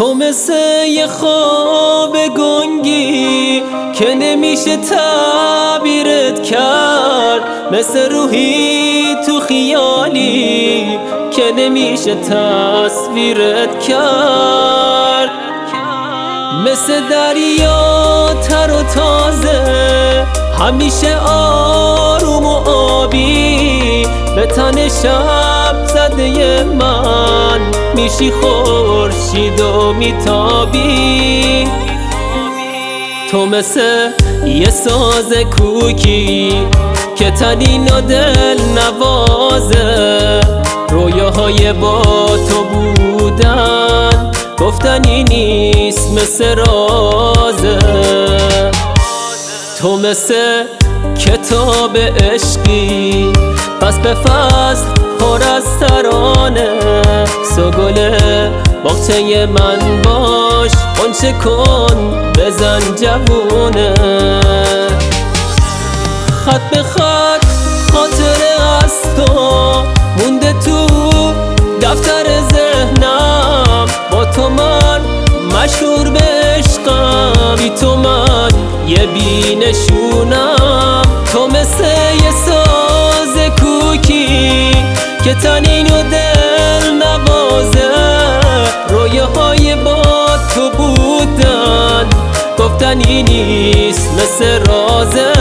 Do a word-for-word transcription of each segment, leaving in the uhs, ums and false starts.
تو مثل یه خواب گنگی که نمیشه تعبیرت کرد، مثل روحی تو خیالی که نمیشه تصویرت کرد، مثل دریا تر و تازه همیشه آروم و آبی، به تن شب زده من میشی خورشید و میتابی. تو مثل یه ساز کوکی که تنین و دل نوازه، رویاهای با تو بودن گفتنی نیست مثل رازه. تو مثل کتاب عشقی پس به فصل پر از ترانه، سوگل باغچه من باش غنچه کن بزن جوونه. خط به خط خاطره از تو مونده تو دفتر ذهنم، با تو من مشهور به عشقم، بی تو من یه بی نشونم. تو مثل یه ساز کوکی که تنین و دل نوازه، رویاهای با تو بودن گفتنی نیست مثل رازه.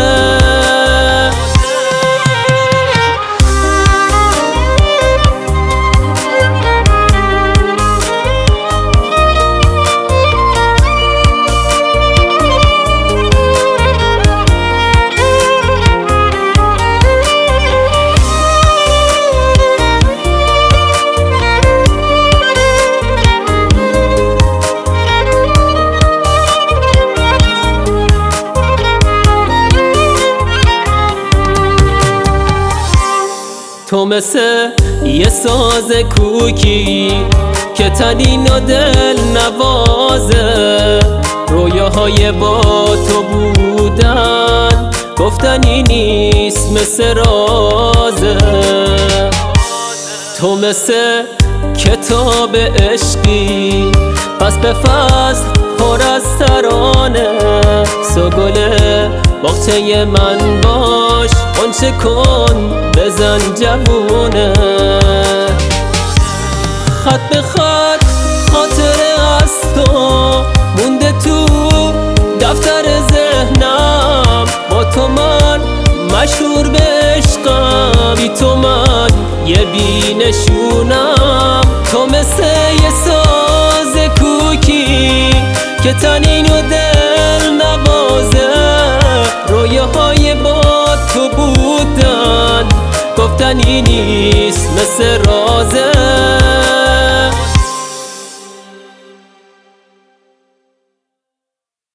تو مثل یه ساز کوکی که تنین و دل نوازه، رویاهای با تو بودن گفتنی نیست مثل رازه. تو مثل کتاب عشقی پس به فصل پر از ترانه، سوگل باغچه من باش غنچه کن بزن جوونه. خط به خط خاطره از تو مونده تو دفتر ذهنم، با تو من مشهور به عشقم، بی تو من یه بی نشونم. تو مثل یه ساز کوکی که تنین و دل نوازه، رویاهای با تو بودن گفتنی نیست مثل رازه.